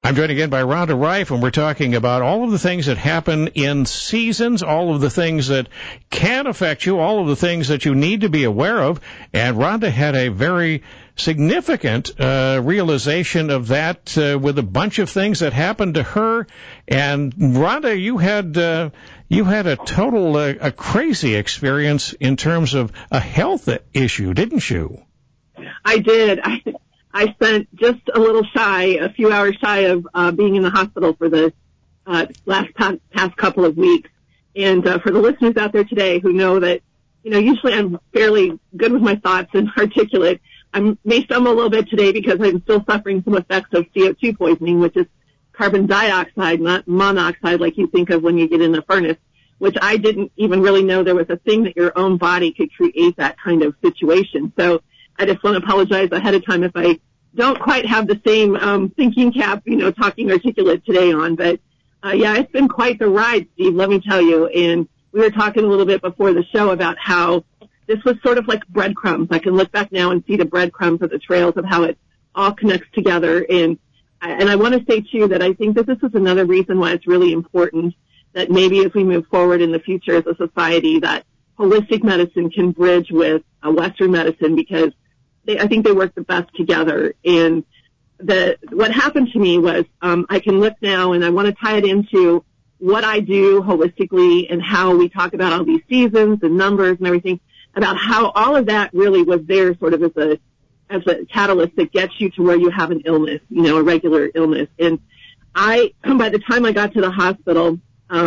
I'm joined again by Rhonda Rife, and we're talking about all of the things that happen in seasons, all of the things that can affect you, all of the things that you need to be aware of. And Rhonda had a very significant realization of that with a bunch of things that happened to her. And Rhonda, you had a total a crazy experience in terms of a health issue, didn't you? I did. I spent just a few hours shy of being in the hospital for the past couple of weeks. And for the listeners out there today who know that, usually I'm fairly good with my thoughts and articulate, I may stumble a little bit today because I'm still suffering some effects of CO2 poisoning, which is carbon dioxide, not monoxide like you think of when you get in a furnace, which I didn't even really know there was a thing that your own body could create that kind of situation. So I just want to apologize ahead of time if I don't quite have the same thinking cap, talking articulate today on. But, it's been quite the ride, Steve, let me tell you. And we were talking a little bit before the show about how this was sort of like breadcrumbs. I can look back now and see the breadcrumbs of the trails of how it all connects together. And I want to say, too, that I think that this is another reason why it's really important that maybe as we move forward in the future as a society that holistic medicine can bridge with Western medicine, because I think they work the best together. And what happened to me was I can look now, and I want to tie it into what I do holistically and how we talk about all these seasons and numbers and everything, about how all of that really was there sort of as a catalyst that gets you to where you have an illness, a regular illness. And by the time I got to the hospital,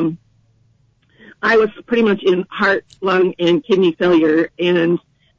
I was pretty much in heart, lung, and kidney failure, and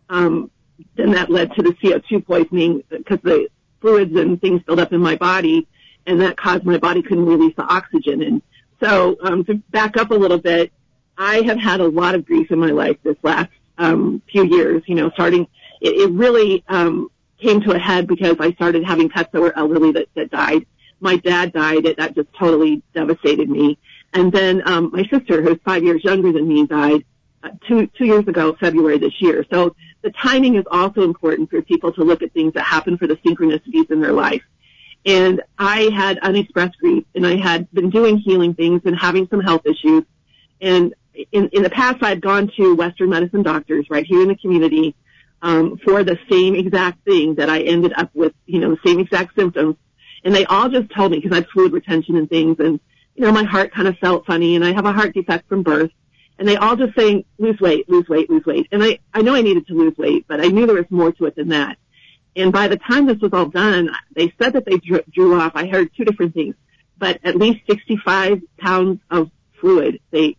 then that led to the CO2 poisoning because the fluids and things built up in my body, and that caused my body couldn't release the oxygen. And so to back up a little bit, I have had a lot of grief in my life this last few years, starting, it really came to a head because I started having pets that were elderly that died. My dad died. That just totally devastated me. And then my sister, who's 5 years younger than me, died 2 years ago, February this year. So the timing is also important for people to look at things that happen for the synchronicities in their life. And I had unexpressed grief, and I had been doing healing things and having some health issues. And in the past, I'd gone to Western medicine doctors right here in the community for the same exact thing that I ended up with, the same exact symptoms. And they all just told me, because I had fluid retention and things, and, my heart kind of felt funny, and I have a heart defect from birth. And they all just saying, lose weight, lose weight, lose weight. And I know I needed to lose weight, but I knew there was more to it than that. And by the time this was all done, they said that they drew off, I heard 2 different things, but at least 65 pounds of fluid they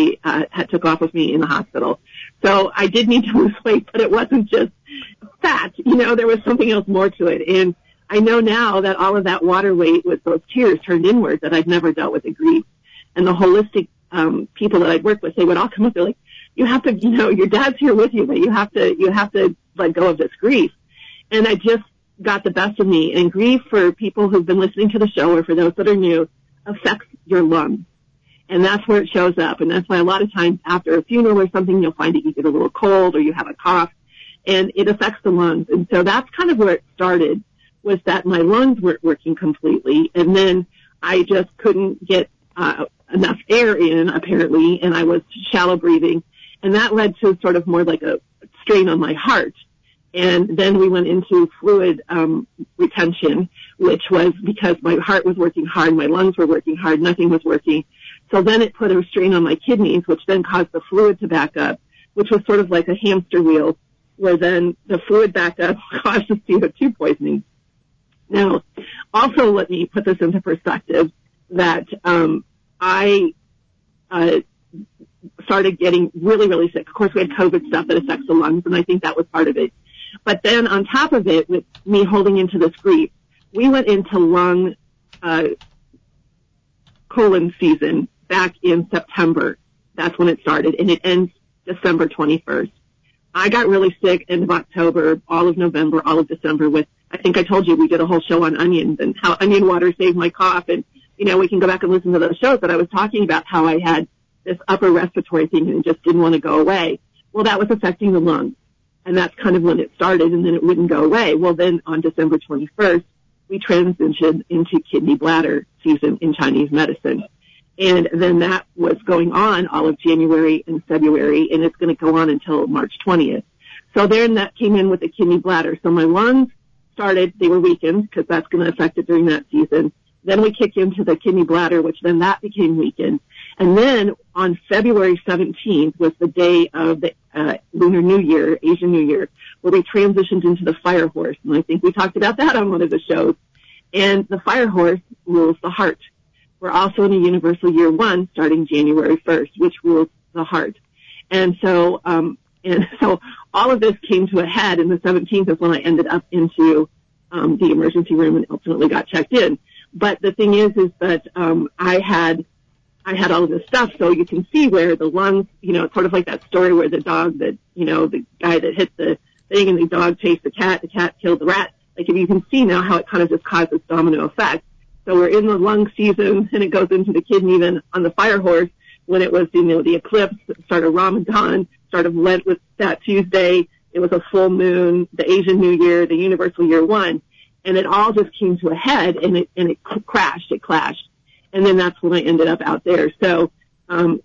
had took off of me in the hospital. So I did need to lose weight, but it wasn't just fat. There was something else more to it. And I know now that all of that water weight with those tears turned inward, that I'd never dealt with the grief. And the holistic people that I'd worked with, they would all come up, they're like, you have to, your dad's here with you, but you have to let go of this grief. And I just got the best of me. And grief, for people who've been listening to the show or for those that are new, affects your lungs. And that's where it shows up. And that's why a lot of times after a funeral or something, you'll find that you get a little cold or you have a cough, and it affects the lungs. And so that's kind of where it started, was that my lungs weren't working completely. And then I just couldn't get enough air in, apparently, and I was shallow breathing. And that led to sort of more like a strain on my heart. And then we went into fluid retention, which was because my heart was working hard, my lungs were working hard, nothing was working. So then it put a strain on my kidneys, which then caused the fluid to back up, which was sort of like a hamster wheel, where then the fluid backed up caused the CO2 poisoning. Now, also let me put this into perspective, that I started getting really, really sick. Of course, we had COVID stuff that affects the lungs, and I think that was part of it. But then on top of it, with me holding into this grief, we went into lung colon season back in September. That's when it started, and it ends December 21st. I got really sick end of October, all of November, all of December with, I think I told you, we did a whole show on onions and how onion water saved my cough. And, we can go back and listen to those shows, but I was talking about how I had this upper respiratory thing and just didn't want to go away. Well, that was affecting the lungs. And that's kind of when it started, and then it wouldn't go away. Well, then on December 21st, we transitioned into kidney bladder season in Chinese medicine. And then that was going on all of January and February, and it's going to go on until March 20th. So then that came in with the kidney bladder. So my lungs started, they were weakened because that's going to affect it during that season. Then we kick into the kidney bladder, which then that became weakened. And then on February 17th was the day of the Lunar New Year, Asian New Year, where we transitioned into the fire horse. And I think we talked about that on one of the shows. And the fire horse rules the heart. We're also in a universal year 1 starting January 1st, which rules the heart. And so all of this came to a head, and the 17th is when I ended up into the emergency room and ultimately got checked in. But the thing is that I had all of this stuff, so you can see where the lungs, it's sort of like that story where the dog that, the guy that hit the thing and the dog chased the cat killed the rat. Like, if you can see now how it kind of just caused this domino effect. So we're in the lung season, and it goes into the kidney. Then on the fire horse, when it was, the eclipse, the start of Ramadan, start of Lent was that Tuesday. It was a full moon, the Asian New Year, the universal year 1. And it all just came to a head, and it crashed, it clashed. And then that's when I ended up out there. So, and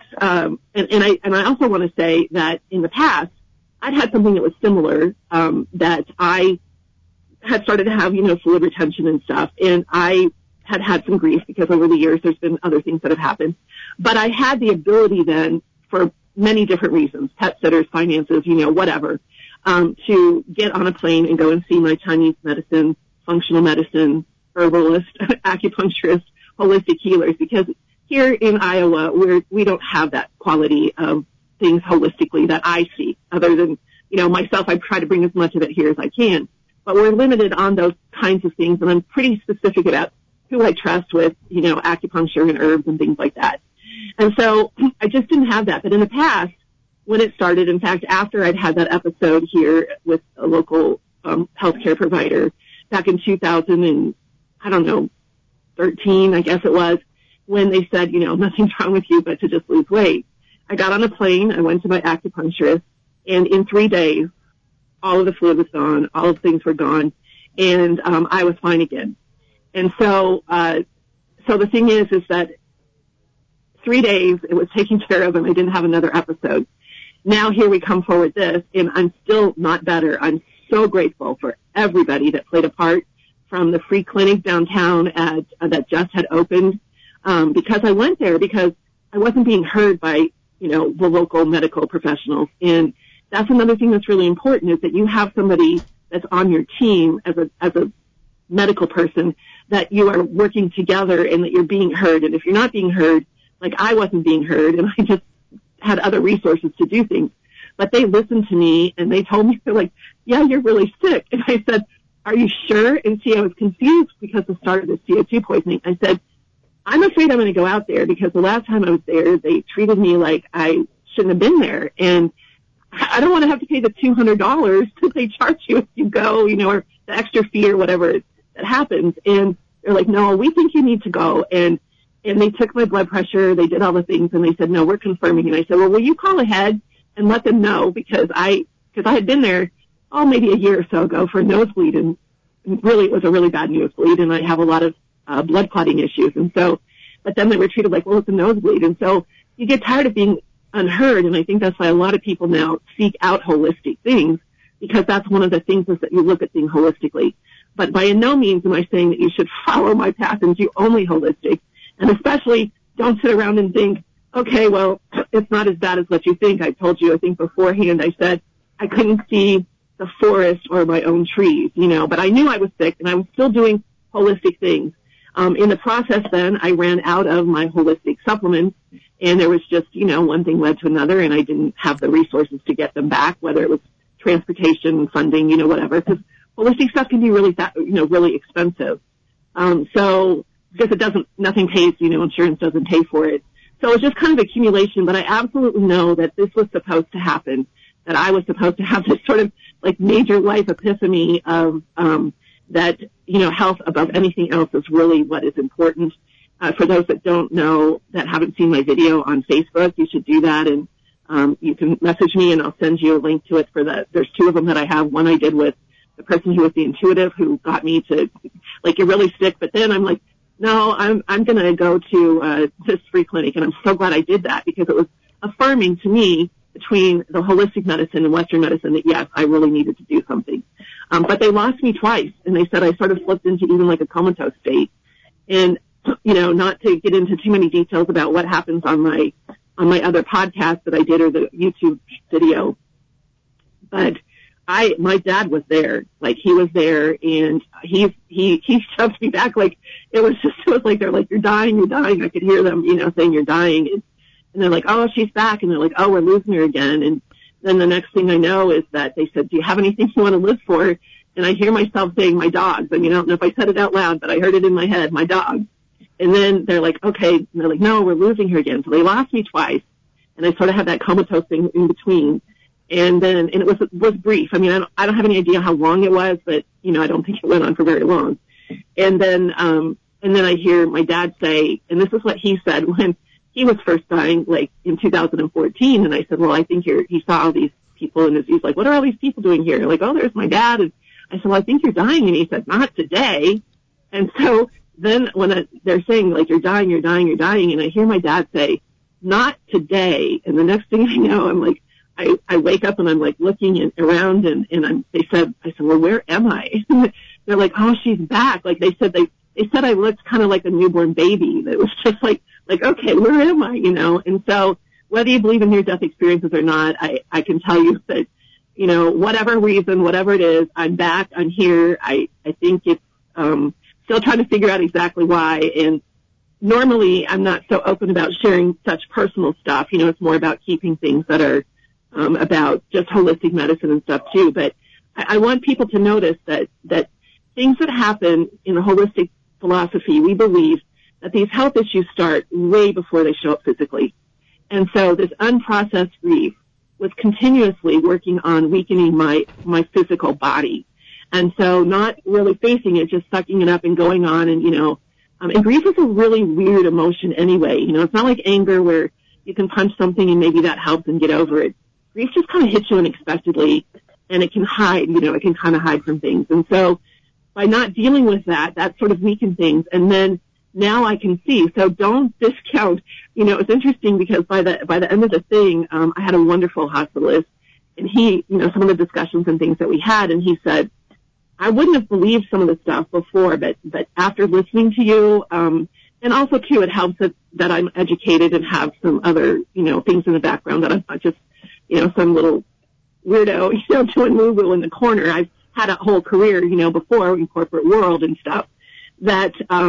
I also want to say that in the past, I'd had something that was similar, that I had started to have, fluid retention and stuff. And I had some grief because over the years there's been other things that have happened. But I had the ability then, for many different reasons, pet sitters, finances, whatever, to get on a plane and go and see my Chinese medicine, functional medicine, herbalist, acupuncturist, holistic healers, because here in Iowa, we don't have that quality of things holistically that I see, other than, myself, I try to bring as much of it here as I can. But we're limited on those kinds of things, and I'm pretty specific about who I trust with, acupuncture and herbs and things like that. And so I just didn't have that. But in the past, when it started, in fact, after I'd had that episode here with a local healthcare provider back in 2013, I guess it was, when they said, nothing's wrong with you but to just lose weight. I got on a plane, I went to my acupuncturist, and in 3 days, all of the fluid was gone, all of the things were gone, and I was fine again. And so the thing is that 3 days it was taken care of, and I didn't have another episode. Now here we come forward this, and I'm still not better. I'm so grateful for everybody that played a part, from the free clinic downtown that just had opened, because I went there because I wasn't being heard by, the local medical professionals. And that's another thing that's really important, is that you have somebody that's on your team as a medical person, that you are working together and that you're being heard. And if you're not being heard, like I wasn't being heard, and I just had other resources to do things, but they listened to me and they told me, they're like, yeah, you're really sick. And I said, are you sure? And see, I was confused because the start of the CO2 poisoning. I said, I'm afraid I'm going to go out there because the last time I was there, they treated me like I shouldn't have been there. And I don't want to have to pay the $200 that they charge you if you go, or the extra fee or whatever that happens. And they're like, no, we think you need to go. And they took my blood pressure, they did all the things, and they said, no, we're confirming. And I said, well, will you call ahead and let them know? Because I had been there, maybe a year or so ago for a nosebleed, and really it was a really bad nosebleed, and I have a lot of blood clotting issues. And so, but then they were treated like, well, it's a nosebleed. And so you get tired of being unheard, and I think that's why a lot of people now seek out holistic things, because that's one of the things, is that you look at things holistically. But by no means am I saying that you should follow my path and do only holistic, and especially don't sit around and think, okay, well, it's not as bad as what you think. I told you, I think beforehand, I said I couldn't see the forest or my own trees, but I knew I was sick, and I was still doing holistic things. In the process then, I ran out of my holistic supplements, and there was just, one thing led to another, and I didn't have the resources to get them back, whether it was transportation, funding, whatever, because holistic stuff can be really, really expensive. So, because nothing pays, insurance doesn't pay for it. So it's just kind of accumulation, but I absolutely know that this was supposed to happen, that I was supposed to have this sort of like major life epiphany of, that, health above anything else is really what is important. For those that don't know, that haven't seen my video on Facebook, you should do that, and you can message me and I'll send you a link to it there's 2 of them that I have. One I did with the person who was the intuitive who got me to, like, you're really sick. But then I'm like, no, I'm going to go to this free clinic. And I'm so glad I did that, because it was affirming to me between the holistic medicine and Western medicine that, yes, I really needed to do something. But they lost me twice, and they said I sort of slipped into even like a comatose state. And, not to get into too many details about what happens on my other podcast that I did, or the YouTube video, but my dad was there. Like, he was there, and he shoved me back. Like, it was like, they're like, you're dying. I could hear them, saying you're dying. And they're like, oh, she's back. And they're like, oh, we're losing her again. And then the next thing I know is that they said, do you have anything you want to live for? And I hear myself saying my dogs. I mean, I don't know if I said it out loud, but I heard it in my head, my dogs. And then they're like, okay. And they're like, no, we're losing her again. So they lost me twice. And I sort of had that comatose thing in between. And it was brief. I mean, I don't have any idea how long it was, but, I don't think it went on for very long. And then I hear my dad say, and this is what he said when he was first dying, like in 2014. And I said, well, I think he saw all these people, and he's like, what are all these people doing here? Like, oh, there's my dad. And I said, well, I think you're dying. And he said, not today. And so then when they're saying, like, you're dying. And I hear my dad say, not today. And the next thing I know, I'm like, I wake up and I'm like looking around, and I said, well, where am I? They're like, oh, she's back. Like, they said I looked kind of like a newborn baby. It was just like, okay, where am I? And so whether you believe in near-death experiences or not, I can tell you that, whatever reason, whatever it is, I'm back, I'm here. I think it's, still trying to figure out exactly why. And normally I'm not so open about sharing such personal stuff. It's more about keeping things that are, about just holistic medicine and stuff too. But I want people to notice that things that happen in the holistic philosophy, we believe that these health issues start way before they show up physically. And so this unprocessed grief was continuously working on weakening my physical body. And so not really facing it, just sucking it up and going on. And, and grief is a really weird emotion anyway. It's not like anger where you can punch something and maybe that helps and get over it. Grief just kind of hits you unexpectedly, and it can hide, it can kind of hide from things. And so by not dealing with that sort of weakened things. And then now I can see. So don't discount, it's interesting because by the end of the thing, I had a wonderful hospitalist, and he, some of the discussions and things that we had, and he said, I wouldn't have believed some of the stuff before, but after listening to you, and also too, it helps that I'm educated and have some other, things in the background, that I'm not just, some little weirdo, doing woo-woo in the corner. I've had a whole career, before in corporate world and stuff, that,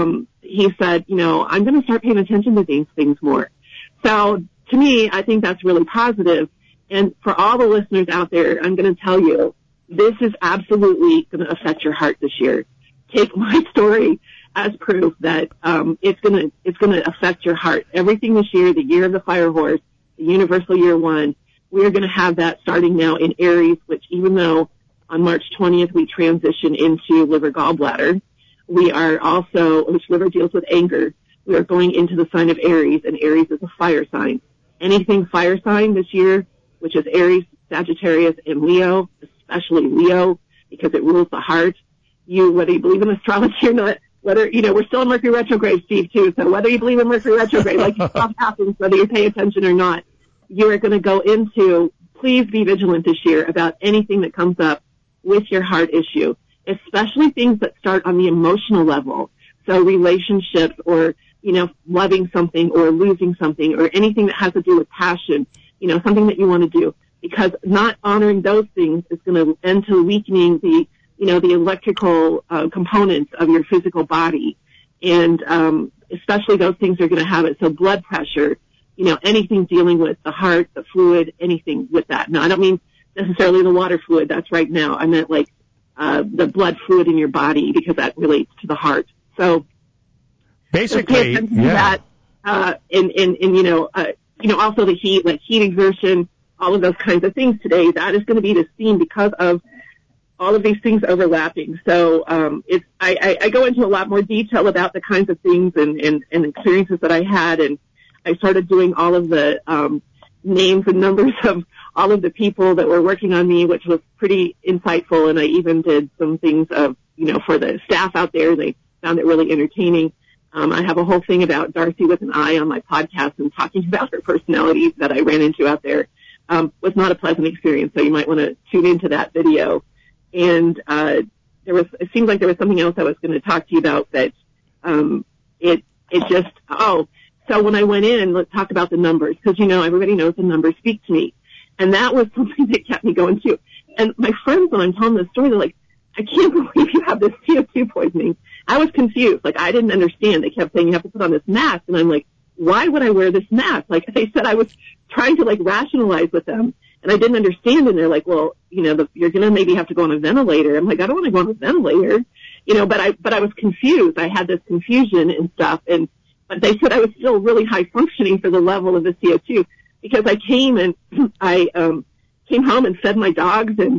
he said, I'm going to start paying attention to these things more. So to me, I think that's really positive. And for all the listeners out there, I'm going to tell you, this is absolutely going to affect your heart this year. Take my story as proof that it's going to affect your heart. Everything this year, the year of the fire horse, the universal year one, we are going to have that starting now in Aries, which even though on March 20th we transition into liver gallbladder, we are also, which liver deals with anger, we are going into the sign of Aries, and Aries is a fire sign. Anything fire sign this year, which is Aries, Sagittarius, and Leo, especially Leo, because it rules the heart. Whether you believe in astrology or not, whether, we're still in Mercury retrograde, Steve, too, so whether you believe in Mercury retrograde, like stuff happens, whether you pay attention or not, you are going to go into, please be vigilant this year about anything that comes up with your heart issue, especially things that start on the emotional level. So relationships or, loving something or losing something or anything that has to do with passion, something that you want to do. Because not honoring those things is going to end to weakening the electrical components of your physical body. And especially those things are going to have it. So blood pressure, anything dealing with the heart, the fluid, anything with that. Now, I don't mean necessarily the water fluid. That's right now. I meant like the blood fluid in your body, because that relates to the heart. So basically, pay attention to that. Also the heat, like heat exertion, all of those kinds of things today, that is going to be the theme because of all of these things overlapping. So I go into a lot more detail about the kinds of things and experiences that I had, and I started doing all of the names and numbers of all of the people that were working on me, which was pretty insightful. And I even did some things of, for the staff out there. They found it really entertaining. I have a whole thing about Darcy with an I on my podcast, and talking about her personality that I ran into out there was not a pleasant experience. So you might want to tune into that video. And it seems like there was something else I was going to talk to you about that so when I went in, let's talk about the numbers, because, everybody knows the numbers speak to me. And that was something that kept me going, too. And my friends, when I'm telling this story, they're like, I can't believe you have this CO2 poisoning. I was confused. Like, I didn't understand. They kept saying you have to put on this mask. And I'm like, why would I wear this mask? Like, they said I was trying to, rationalize with them. And I didn't understand. And they're like, well, you're going to maybe have to go on a ventilator. I'm like, I don't want to go on a ventilator. But I was confused. I had this confusion and stuff. But they said I was still really high functioning for the level of the CO2, because I came and I came home and fed my dogs, and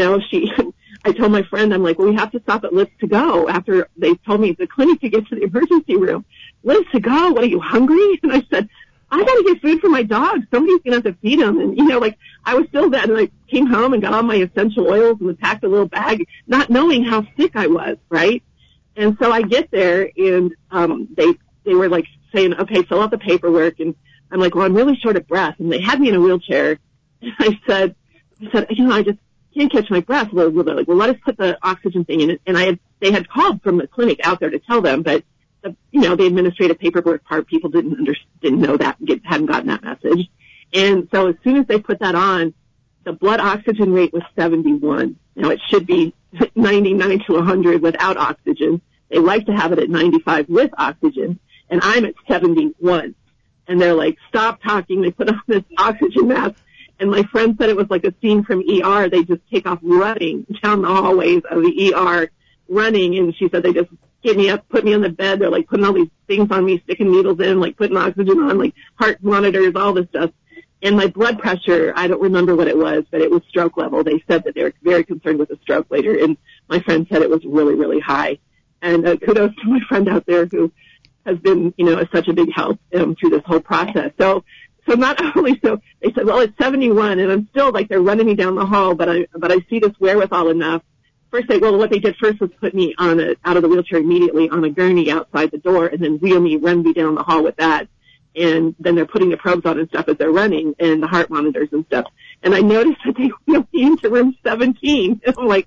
I told my friend, I'm like, well, we have to stop at Lives to Go after they told me the clinic to get to the emergency room. Lives to Go, what are you, hungry? And I said, I got to get food for my dogs. Somebody's going to have to feed them. And I was still that, and I came home and got all my essential oils and packed a little bag, not knowing how sick I was, right? And so I get there, and they were saying, okay, fill out the paperwork. And I'm like, well, I'm really short of breath. And they had me in a wheelchair. And I said, I just can't catch my breath. They're like, well, let us put the oxygen thing in it. And they had called from the clinic out there to tell them, but the administrative paperwork part, people didn't know that, hadn't gotten that message. And so as soon as they put that on, the blood oxygen rate was 71. Now it should be 99 to 100 without oxygen. They like to have it at 95 with oxygen. And I'm at 71. And they're like, stop talking. They put on this oxygen mask. And my friend said it was like a scene from ER. They just take off running down the hallways of the ER, running. And she said they just get me up, put me on the bed. They're putting all these things on me, sticking needles in, putting oxygen on, heart monitors, all this stuff. And my blood pressure, I don't remember what it was, but it was stroke level. They said that they were very concerned with a stroke later. And my friend said it was really, really high. And kudos to my friend out there who has been, such a big help through this whole process. So not only so, they said, well, it's 71, and I'm still they're running me down the hall, but I see this wherewithal enough. What they did first was put me out of the wheelchair immediately on a gurney outside the door, and then run me down the hall with that. And then they're putting the probes on and stuff as they're running, and the heart monitors and stuff. And I noticed that they wheeled me into room 17. And I'm like,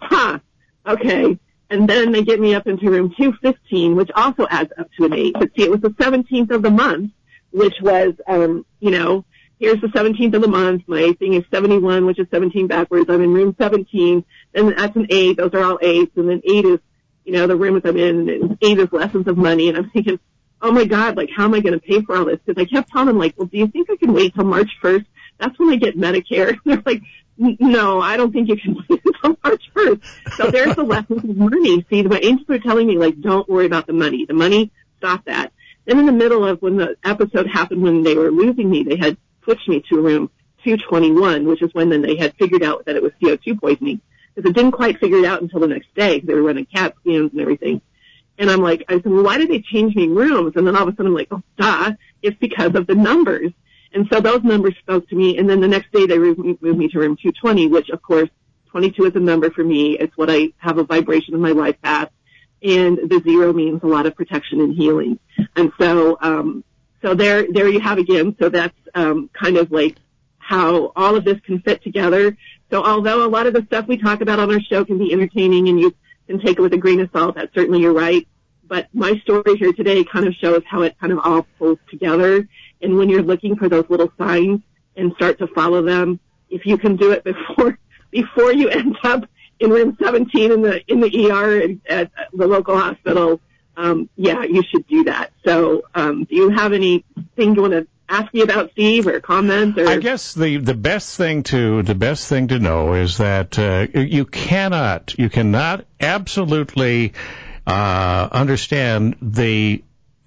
okay. And then they get me up into room 215, which also adds up to an 8. But see, it was the 17th of the month, which was, here's the 17th of the month. My thing is 71, which is 17 backwards. I'm in room 17, and that's an 8. Those are all 8s. And then 8 is, the rooms I'm in, and 8 is lessons of money. And I'm thinking, oh my God, how am I going to pay for all this? Because I kept telling them, well, do you think I can wait till March 1st? That's when I get Medicare. And they're like, no, I don't think you can wait until March 1st. So there's the lessons of money. See, my angels are telling me, don't worry about the money. The money, stop that. Then in the middle of when the episode happened, when they were losing me, they had switched me to room 221, which is when then they had figured out that it was CO2 poisoning. Because it didn't quite figure it out until the next day, because they were running CAT scans and everything. And I said, well, why did they change me rooms? And then all of a sudden I'm like, oh, duh, it's because of the numbers. And so those numbers spoke to me. And then the next day they moved me to room 220, which of course 22 is a number for me. It's what I have a vibration in my life path. And the 0 means a lot of protection and healing. And so, so there you have again. So that's, kind of how all of this can fit together. So although a lot of the stuff we talk about on our show can be entertaining and you can take it with a grain of salt, that's certainly you're right. But my story here today kind of shows how it kind of all pulls together. And when you're looking for those little signs and start to follow them, if you can do it before you end up in room 17 in the ER at the local hospital, you should do that. So, do you have anything you want to ask me about, Steve, or comment? Or? I guess the best thing to know is that you cannot absolutely understand the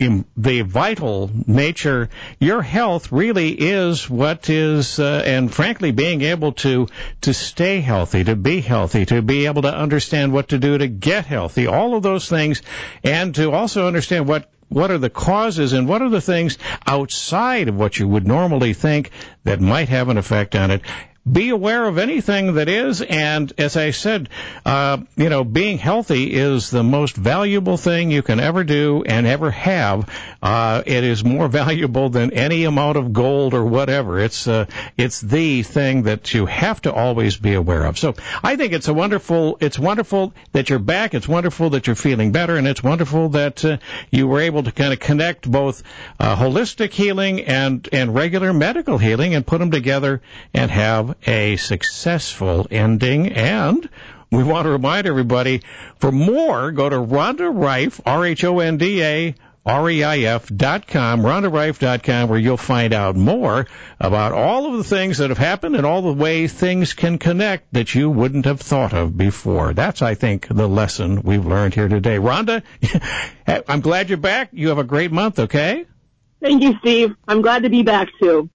vital nature. Your health really is what is, and frankly, being able to stay healthy, to be healthy, to be able to understand what to do to get healthy, all of those things, and to also understand what what are the causes and what are the things outside of what you would normally think that might have an effect on it. Be aware of anything that is, and as I said, being healthy is the most valuable thing you can ever do and ever have. It is more valuable than any amount of gold or whatever. It's the thing that you have to always be aware of. So I think it's wonderful that you're back. It's wonderful that you're feeling better, and it's wonderful that you were able to kind of connect both holistic healing and regular medical healing and put them together and have a successful ending. And we want to remind everybody, for more, go to Rhonda Reif, RhondaReif.com, RhondaReif.com, where you'll find out more about all of the things that have happened and all the ways things can connect that you wouldn't have thought of before. That's, I think, the lesson we've learned here today. Rhonda, I'm glad you're back. You have a great month, okay? Thank you, Steve. I'm glad to be back, too.